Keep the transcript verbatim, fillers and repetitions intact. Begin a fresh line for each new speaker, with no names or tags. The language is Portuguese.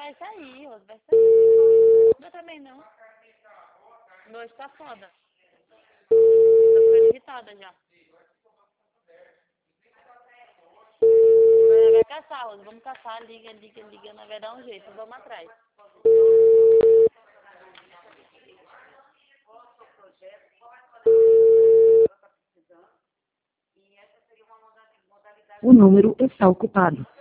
Vai sair, Rose, vai sair. Eu também não. Hoje tá foda. Tô ficando irritada já. Vai caçar, Rose. Vamos caçar, liga, liga, liga. Não vai dar um jeito, vamos atrás.
O número está ocupado.